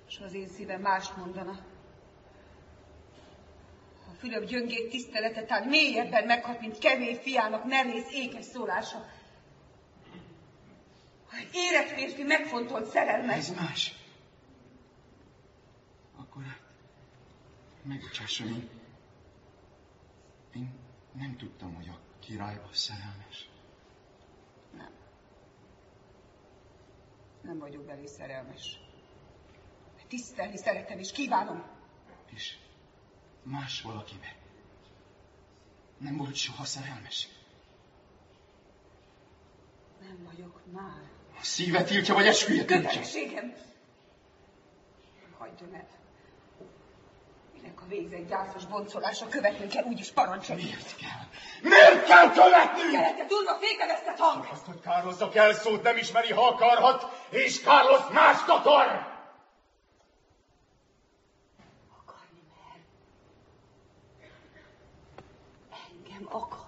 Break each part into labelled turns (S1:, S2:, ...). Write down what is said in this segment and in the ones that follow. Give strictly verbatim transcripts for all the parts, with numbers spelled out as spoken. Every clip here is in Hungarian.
S1: és az én szívem mást mondana. A Fülöp gyöngék tisztelete tán mélyebben meghat, mint Kemény fiának merész ékes szólása. Egy érett férfi megfontolt szerelme.
S2: Ez más. Akkor megbocsásson, én, én nem tudtam, hogy a királyba szerelmes.
S1: Nem. Nem vagyok belé szerelmes. Tisztelni szeretem és kívánom.
S2: És más valakibe nem volt soha szerelmes?
S1: Nem vagyok már.
S2: A szíve tiltja, vagy esküje tiltja?
S1: Kötelességem. Hagyjon el. Minek a végzett gyászos boncolása követni kell, úgyis parancsolni.
S2: Miért kell? Miért kell követni?
S1: Kelete durva fékezesztett hang!
S2: Azt, hogy Carlosnak elszót nem ismeri, ha akarhat, és Carlos mást akar!
S1: Akarni mer. Engem akar.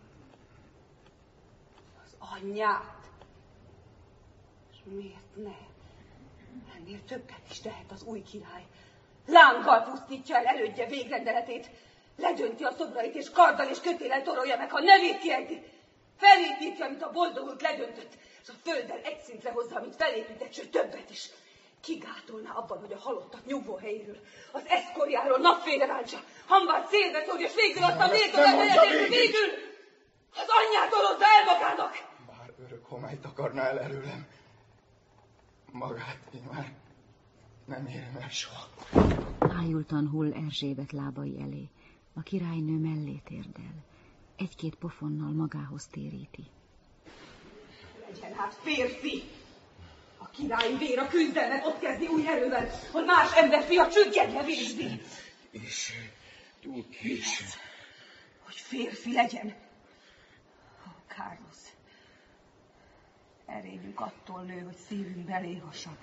S1: Az anyját. És miért ne? Ennél többet is tehet az új király. Lánggal pusztítja el elődje végrendeletét. Ledönti a szobrait, és karddal és kötéllel torolja meg, ha nevét kiejti. Felépíti, amit a boldogult ledöntött, és a földdel egy szintre hozza, amit felépített, sőt többet is. Kigátolná abban, hogy a halottat nyugvó helyéről, az eszkorjáról napfényre ráncsa, hamvát szélbe szórja, és végül azt a méltóság helyetét, végül az anyját orozza el magának.
S2: Bár örök homályt akarná el előlem, magát én már nem érem el soha.
S3: Ájultan hull Erzsébet lábai elé. A királynő mellé térdel. Egy-két pofonnal magához téríti.
S1: Legyen hát férfi! A királyi vér a küzdelmet ott kezdi új erővel, hogy más emberfia csüggedve végzi.
S2: És túl késő.
S1: Hogy férfi legyen. Ó, Carlos, erényünk attól nő, hogy szívünk belé hasad.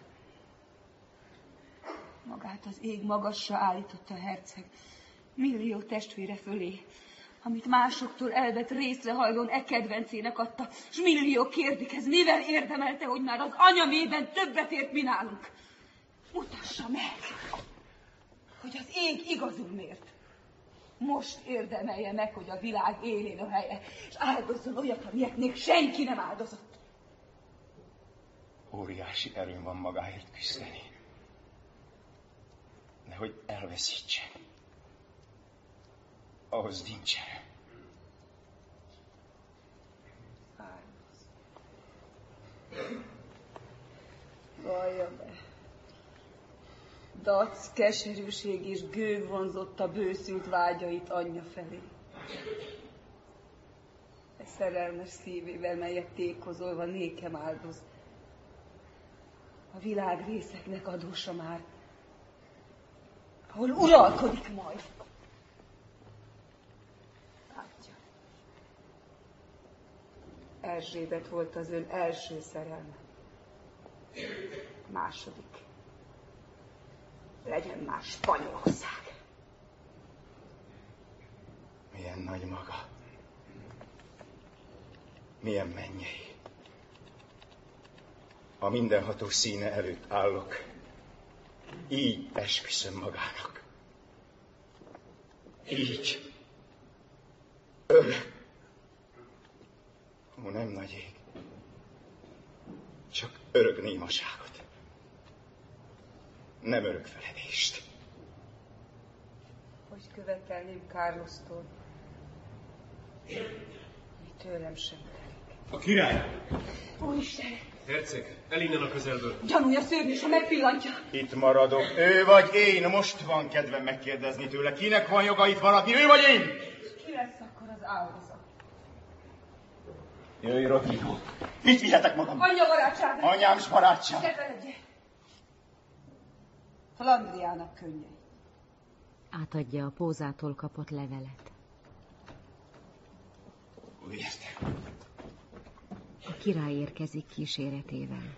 S1: Magát az ég magasra állította a herceg, millió testvére fölé, amit másoktól elvett részrehajlón e kedvencének adta, s millió kérdik, ez mivel érdemelte, hogy már az anyamében többet ért, mi nálunk. Mutassa meg, hogy az ég igazul mért. Most érdemelje meg, hogy a világ élén a helye, és áldozzon olyat, amilyet még senki nem áldozott.
S2: Óriási erőm van magáért küzdeni. De hogy elveszítsen, ahhoz nincs erő.
S1: Vallja be. Dac, keserűség és gőg vonzott a bőszült vágyait anyja felé. E szerelmes szívével, melyet tékozolva nékem áldoz. A világ részeknek adósa már, ahol uralkodik majd. Látja. Erzsébet volt az ön első szerelme. Második. Legyen már Spanyolország.
S2: Milyen nagy maga. Milyen mennyei. A mindenható színe előtt állok. Így esküszöm magának. Így. Örök. Ó, nem nagy ég. Csak örök némaságot. Nem örök feledést.
S1: Hogy követelném Carlostól, mi tőlem sem telik.
S4: A király!
S1: Úristen!
S4: Herceg, el innen a közelből.
S1: Gyanúja szörnyű, ha megpillantja.
S2: Itt maradok. Ő vagy én? Most van kedvem megkérdezni tőle. Kinek van joga itt maradni? Ő vagy én?
S1: És ki lesz akkor az áldozat?
S2: Jöjj, Rodrigo. Mit vihetek magam?
S1: Anyja barátsága!
S2: Anyám s barátság.
S1: Keveredje! Flandriának könnyei.
S3: Átadja a pózától kapott levelet.
S2: Miért?
S3: A király érkezik kíséretével.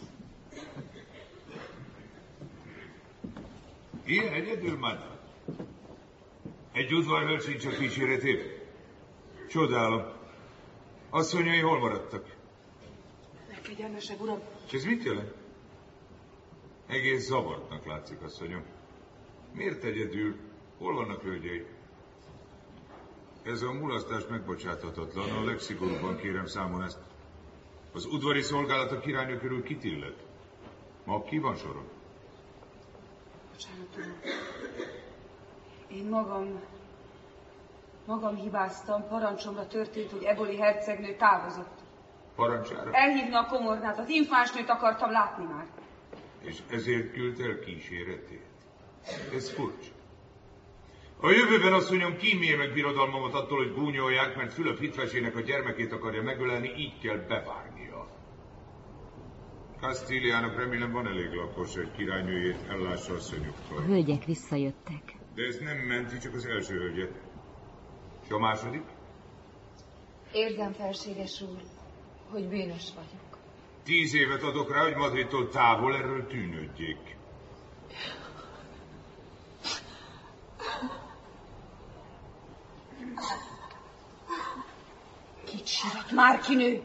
S5: Ilyen egyedül, madam? Egy udvarhölgy sincs a kíséretében? Csodálom. Asszonyai hol maradtak?
S1: Legkegyelmesebb uram.
S5: És ez mit jelent? Egész zavartnak látszik, asszonyom. Miért egyedül? Hol vannak hölgyei? Ez a mulasztás megbocsáthatatlan, a legszigorúbban kérem számon ezt. Az udvari szolgálat a királynő körül kit illet? Ma ki van soron?
S1: Bocsánat, uram. Én magam, magam hibáztam. Parancsomra történt, hogy Eboli hercegnő távozott.
S5: Parancsára?
S1: Elhívna a komornát, az infánsnőt akartam látni már.
S5: És ezért küld el kíséretét? Ez furcsa. A jövőben, asszonyom, kímél meg birodalmamat attól, hogy gúnyolják, mert Fülöp hitvesének a gyermekét akarja megölelni, így kell bevárnia. Kasztíliának remélem van elég lakos, hogy királynőjét ellássa asszonyokkal.
S3: A hölgyek visszajöttek.
S5: De ez nem menti, csak az első hölgyet. És a második?
S6: Érzem, felséges úr, hogy bűnös vagyok.
S5: Tíz évet adok rá, hogy Madridtól távol erről tűnődjék.
S1: Kit sírat, Márkinő?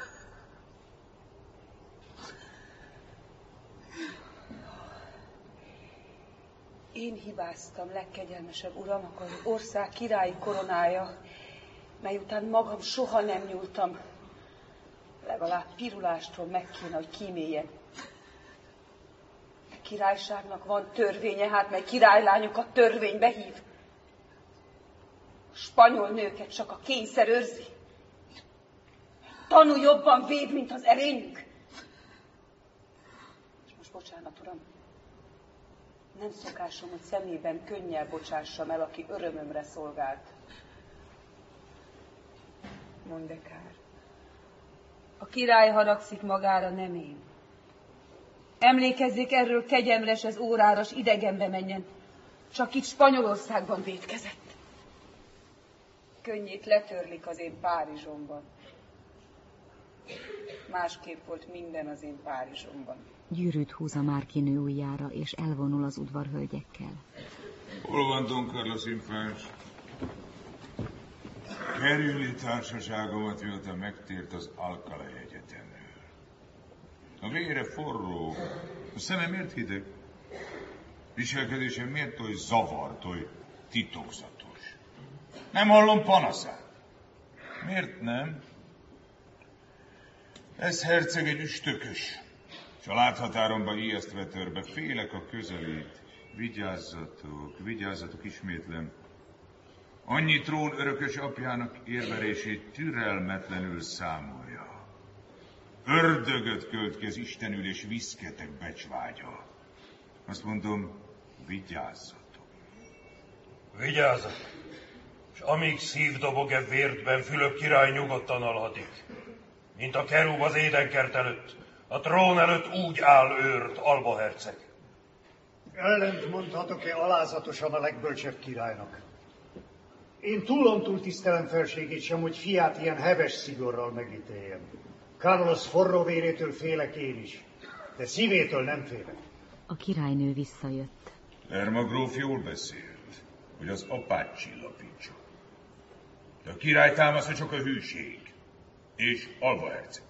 S1: Én hibáztam, legkegyelmesebb uram, akkor az ország királyi koronája, mely után magam soha nem nyúltam. Legalább pirulástól meg kéne, hogy kíméljen. A királyságnak van törvénye, hát mely királylányokat törvénybe hív. A spanyol nőket csak a kényszer őrzi. Tanú jobban véd, mint az erényük. És most bocsánat, uram, nem szokásom, hogy szemében könnyel bocsássam el, aki örömömre szolgált. Mondd de kár. A király haragszik magára, nem én. Emlékezzék, erről kegyemres, ez óráras idegenbe menjen. Csak itt Spanyolországban vétkezett. Könnyét letörlik az én Párizsomban. Másképp volt minden az én Párizsomban.
S3: Gyűrűt húz a Márkinő ujjára, és elvonul az udvarhölgyekkel.
S5: Hol van Don Carlos infáns? Kerüli társaságomat, mióta megtért az Alcalá egyetemről. A vére forró, a szeme miért hideg? Viselkedése miért oly zavart, oly titokzatos? Nem hallom panaszát. Miért nem? Ez herceg egy üstökös. És a láthatáromba ijesztve törbe, félek a közelét. Vigyázzatok, vigyázzatok, ismétlem. Annyi trón örökös apjának érverését türelmetlenül számolja. Ördögöt költ ki az istenül és viszketek becsvágya. Azt mondom, vigyázzatok.
S7: Vigyázzatok, és amíg szív dobog-e vértben, Fülöp király nyugodtan alhatik. Mint a kerúb az édenkert előtt, a trón előtt úgy áll őrt Alba herceg.
S8: Ellent mondhatok-e alázatosan a legbölcsebb királynak? Én túlontúl tisztelem felségét sem, hogy fiát ilyen heves szigorral megítéljem. Carlos forró vérétől félek én is, de szívétől nem félek.
S3: A királynő visszajött.
S5: Lerma gróf jól beszélt, hogy az apát csillapítsa. De a király támasza csak a hűség, és Alba herceg.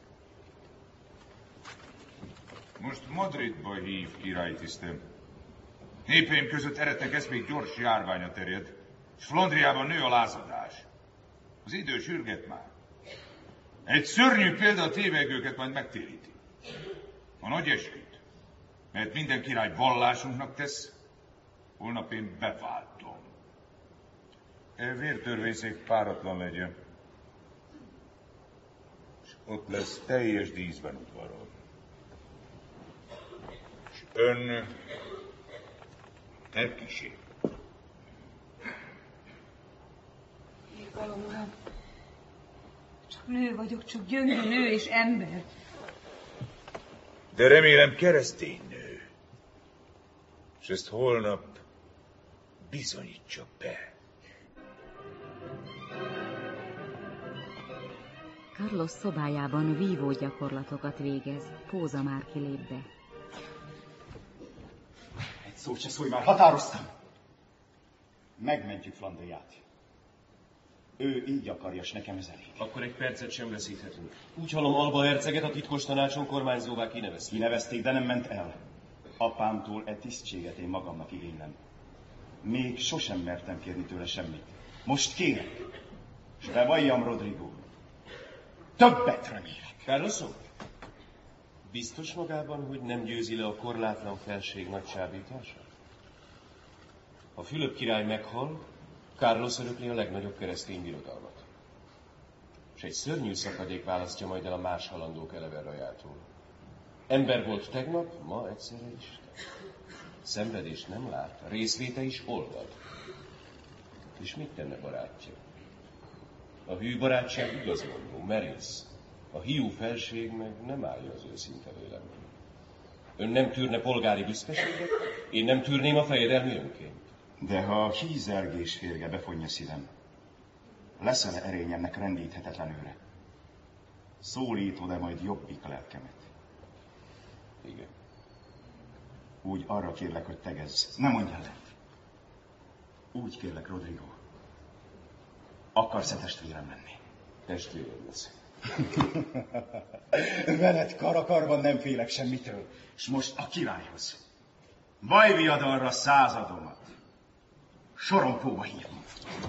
S5: Most Madridba hív királytisztem. Népeim között eretnek eszmék gyors járványa terjed, és Flandriában nő a lázadás. Az idő sürget már. Egy szörnyű példa a tévegőket majd megtéríti. A nagy esküt, mert minden király vallásunknak tesz, holnap én beváltom. E vértörvényszék páratlan legyen. És ott lesz teljes díszben udvaron. És ön elkísér.
S1: Irgalom, uram. Csak nő vagyok, csak gyöngő nő és ember.
S5: De remélem keresztény nő. És ezt holnap bizonyítsa be.
S3: Carlos szobájában vívó gyakorlatokat végez. Póza már kilép be.
S8: Egy szót se szólj, már határoztam. Megmentjük Flandriát. Ő így akarja, s nekem ez elég.
S4: Akkor egy percet sem veszíthetünk. Úgy hallom, Alba herceget a titkos tanácson kormányzóvá kinevezték.
S8: Kinevezték, de nem ment el.
S9: Apámtól e tisztséget én magamnak igénylem. Még sosem mertem kérni tőle semmit. Most kérek, és bevalljam, Rodrigo. Többet remélek.
S4: Carlos úr, biztos magában, hogy nem győzi le a korlátlan felség nagy csábítása? Ha Fülöp király meghal, Carlos örökli a legnagyobb keresztény birodalmat. És egy szörnyű szakadék választja majd el a más halandók eleven rajától. Ember volt tegnap, ma egyszerre Isten. Szenvedést nem lát, a részvéte is olvad. És mit tenne barátja? A hű barátság igazmondó, merész. A hiú felség meg nem állja az őszinte vélemény. Ön nem tűrne polgári büszkeséget, én nem tűrném a fejedelmi önként.
S9: De ha a hízelgés férge befonja szívem, leszel-e erényemnek rendíthetetlen őre? Szólítod-e majd jobbik lelkemet?
S4: Igen.
S9: Úgy arra kérlek, hogy tegezz. Ne mondj ellent. Úgy kérlek, Rodrigo. Akarsz-e testvérem lenni?
S4: Testvérem lesz.
S9: Veled karakarban nem félek semmitől. És most a királyhoz. Vajviadalra századomat. Sorompóba hívom.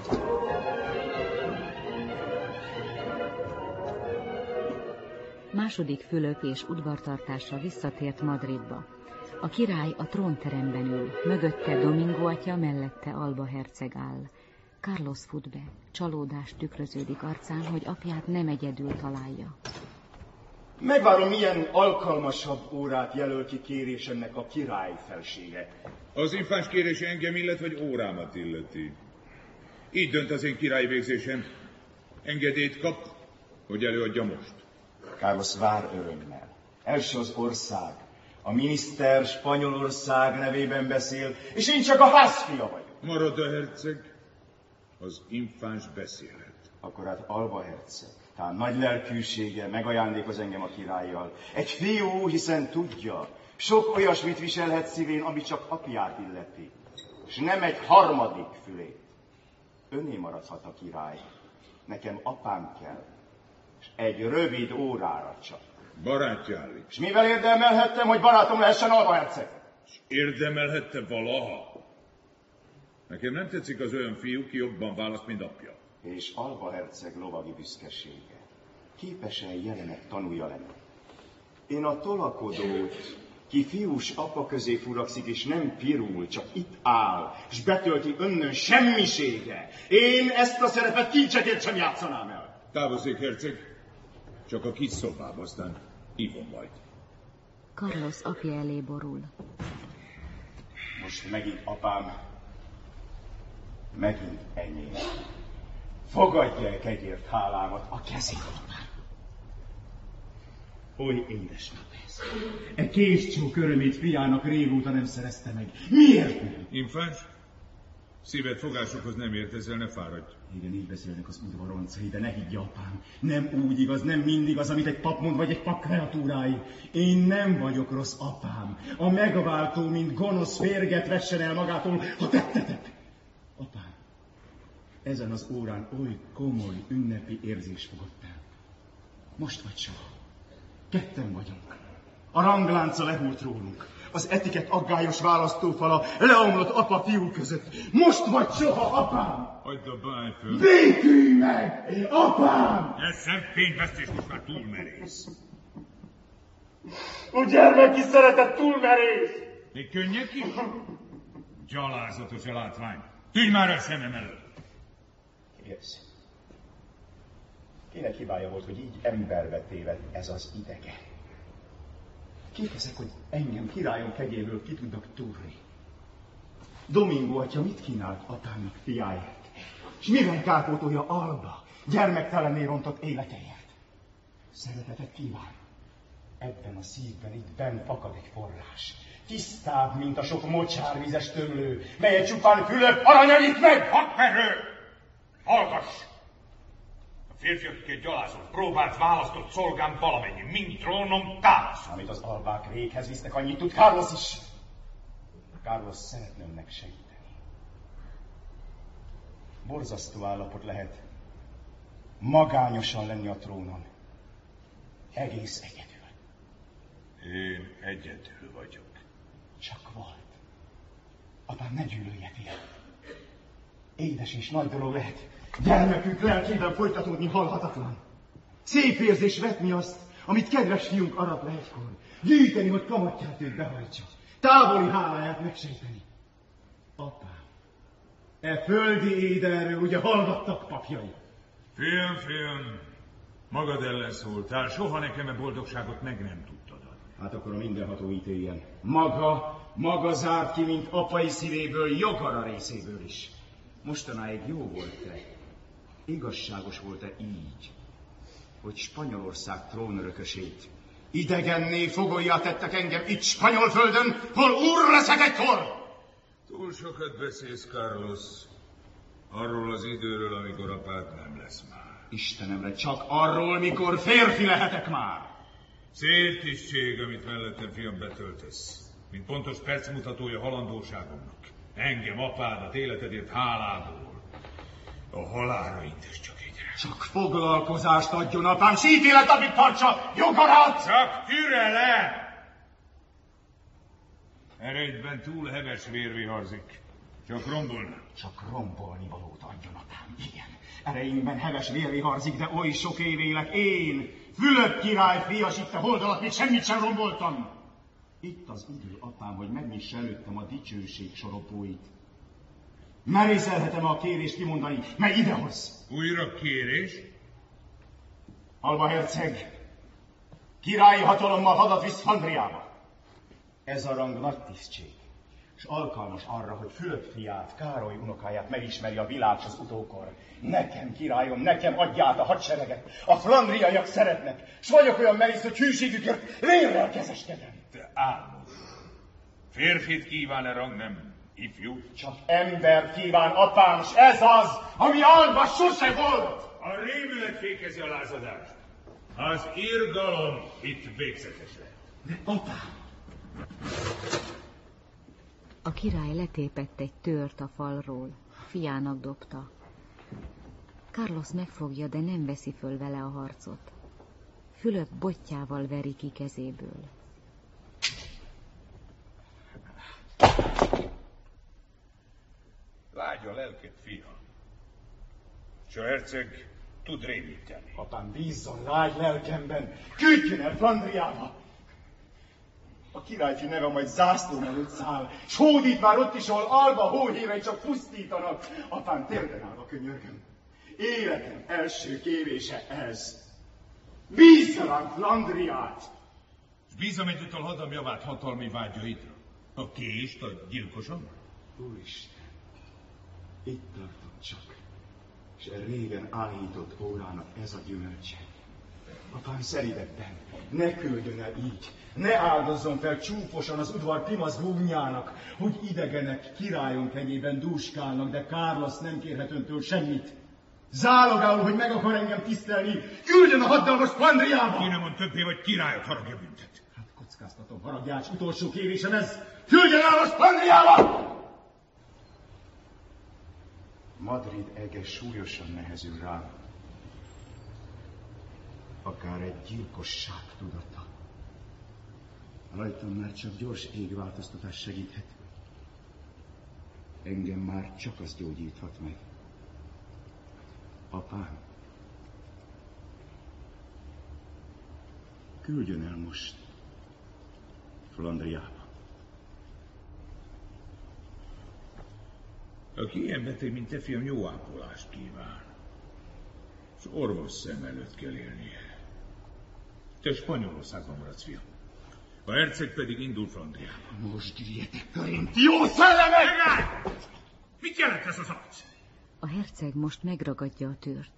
S3: Második Fülöp és udvartartása visszatért Madridba. A király a trónteremben ül, mögötte Domingo atya, mellette Alba herceg áll. Carlos fut be, csalódás tükröződik arcán, hogy apját nem egyedül találja.
S9: Megvárom, milyen alkalmasabb órát jelöl ki kérésemnek a király felsége.
S5: Az infáns kérése engem illet, vagy órámat illeti. Így dönt az én királyvégzésem. Engedélyt kap, hogy előadja most.
S9: Carlos vár örömmel. Első az ország. A miniszter Spanyolország nevében beszél, és én csak a házfia vagyok.
S5: Marad a herceg, az infáns beszélhet.
S9: Akkor hát Alba herceg, talán nagy lelkűsége megajándékoz engem a királlyal. Egy fiú, hiszen tudja, sok olyasmit viselhet szívén, ami csak apját illeti, és nem egy harmadik fülét. Önné maradhat a király. Nekem apám kell, és egy rövid órára csak.
S5: Barátja állít.
S9: És mivel érdemelhettem, hogy barátom lehessen Alba herceg?
S5: És érdemelhette valaha? Nekem nem tetszik az olyan fiú, ki jobban választ, mint apja.
S9: És Alba herceg lovagi büszkesége képes-e jelenek tanulja lenni? Én a tolakodót, ki fiús apa közé furakszik, és nem pirul, csak itt áll, és betölti önnön semmisége. Én ezt a szerepet kincsekért sem játszanám el.
S5: Távozzék, herceg. Csak a kis szobába, aztán hívom majd.
S3: Carlos apja elé borul.
S9: Most megint apám, megint enyém. Fogadj el kegyért hálámat a kezében. Oly édes nap ez. E kézcsók örömét fiának régóta nem szerezte meg. Miért nem?
S5: Infáns? Szíved fogásokhoz nem ért, ezzel ne fáradj.
S9: Igen, így beszélnek az udvaroncai, de ne higgye, apám. Nem úgy igaz, nem mindig az, amit egy pap mond, vagy egy pap kreatúrái. Én nem vagyok rossz, apám. A megváltó, mint gonosz férget vessen el magától, ha tettetek. Apám, ezen az órán oly komoly ünnepi érzés fogott el. Most vagy soha. Ketten vagyunk. A ranglánca lehult rólunk. Az etikett aggályos választófala leomlott apa-fiú között. Most vagy soha, apám!
S5: Hagyd a báj föl!
S9: Békülj meg, apám!
S5: Ez szemfényvesztés most már túl merész.
S9: A gyermeki szeretet túl merész!
S5: Még könnyek is? Gyalázatos a látvány. Tűnj már el szemem előtt!
S9: Yes. Kinek hibája volt, hogy így emberbe tévedt ez az idege? Kik ezek, hogy engem királyom kegyéből ki tudnak túrni? Domingo atya mit kínált apámnak fiáért? És mivel kárpótolja Alba gyermektelenné rontott életeért? Szeretetet kíván. Ebben a szívben itt benn fakad egy forrás. Tisztább, mint a sok mocsárvízes tömlő, melyet csupán Fülöp aranya nyit meg!
S5: Hadmerő! Hallgass! A férfi, akiket gyalázott, próbált, választott szolgám valamennyi, mind trónom támasz.
S9: Amit az albák réghez visznek, annyit tud Carlos is. Carlos szeretne önnek segíteni. Borzasztó állapot lehet magányosan lenni a trónon. Egész egyedül.
S5: Én egyedül vagyok.
S9: Csak volt. Apám, ne gyűlölje, fiam. Édes és nagy dolog lehet. Gyermekünk lelkében folytatódni halhatatlan. Szép érzés vetni azt, amit kedves fiunk arat le egykor. Gyűjteni, hogy kamatját őt behajtsa. Távoli háláját megsejteni. Apám, e földi édenről ugye hallgattak papjai.
S5: Fiam, fiam, magad ellen szóltál, soha nekem a boldogságot meg nem tudtad adni.
S9: Hát akkor a mindenható ítéljen. Maga, maga zárt ki, mint apai szívéből, jogara részéből is. Mostanáig jó volt-e? Igazságos volt-e így, hogy Spanyolország trónörökösét idegenné fogolja tettek engem itt spanyol földön, hol úr leszek egykor?
S5: Túl sokat beszélsz, Carlos, arról az időről, amikor apád nem lesz már.
S9: Istenemre, csak arról, mikor férfi lehetek már.
S5: Szép tisztség, amit mellettem, fiam, betöltesz, mint pontos percmutatója halandóságomnak. Engem, apádat, életedért hálából. A halálra intes csak egyre.
S9: Csak foglalkozást adjon, apám, s ítélet, amit tartsa jogarat!
S5: Csak türelem! Eredjben túl heves vér viharzik. Csak rombolna.
S9: Csak rombolni valót adjon, apám, igen. Erejünkben heves vér viharzik, de oly sok év élek én, Fülöp király fias itt a hold alatt, még semmit sem romboltam. Itt az idő, apám, hogy megnyissa előttem a dicsőség soropóit. Merészelhetem a kérést kimondani, mely idehoz.
S5: Újra kérés?
S9: Alba herceg, királyi hatalommal hadat visz Flandriába. Ez a rang nagy tisztség, és alkalmas arra, hogy Fülöp fiát, Károly unokáját megismeri a világ az utókor. Nekem, királyom, nekem adját a hadsereget. A flandriaiak szeretnek, s vagyok olyan merész, hogy hűségükért vérrel kezeskedem.
S5: Te álmos. Férfit kíván-e rang, nem ifjú?
S9: Csak ember kíván, apám, s ez az, ami Alba sose volt.
S5: A rémület fékezi a lázadást. Az irgalom itt végzetes lett.
S9: De apám!
S3: A király letépett egy tört a falról, fiának dobta. Carlos megfogja, de nem veszi föl vele a harcot. Fülöp botjával veri ki kezéből.
S5: Lágy a lelked, fia. S a herceg tud rémíteni.
S9: Apám, bízzon lágy lelkemben, küldjön el Flandriába. A királyfi neve majd zászlón előtt száll, s hódít már ott is, ahol Alba hóhívei csak pusztítanak. Apám, térden állva könyörgöm. Életem első kérése ez. Bízza ránk Flandriát!
S5: És bízom egyúttal hadam javát hatalmi vágyaidra. A kést a gyilkosom?
S9: Úristen, itt tartom csak, és a régen áhított órának ez a gyümölcse. Apám, szeridebben, ne küldjön el így, ne áldozzon fel csúfosan az udvar Primas gúnyának, hogy idegenek királyon kenyében dúskálnak, de Carlos nem kérhet öntől semmit. Zálogául, hogy meg akar engem tisztelni, küldjön a haddalmas Flandriába!
S5: Ki nem mond többé, vagy királyot haragja büntet.
S9: Hát kockáztatom, haragját, utolsó kérésem ez, küldjön el most Flandriába! Madrid ege súlyosan nehezül rám. Akár egy gyilkosság tudata. Rajtam már csak gyors égváltoztatás segíthet. Engem már csak az gyógyíthat meg. Apám, küldjön el most Flandriába.
S5: Aki ilyen beteg, mint te, fiam, jó ápolást kíván. És orvos szem előtt kell élnie. Te Spanyolországban maradsz, fiam. A herceg pedig indul Flandriába.
S9: Most gyűjjetek körint, jó szellemek!
S5: Mit jelent ez az arc?
S3: A herceg most megragadja a tört.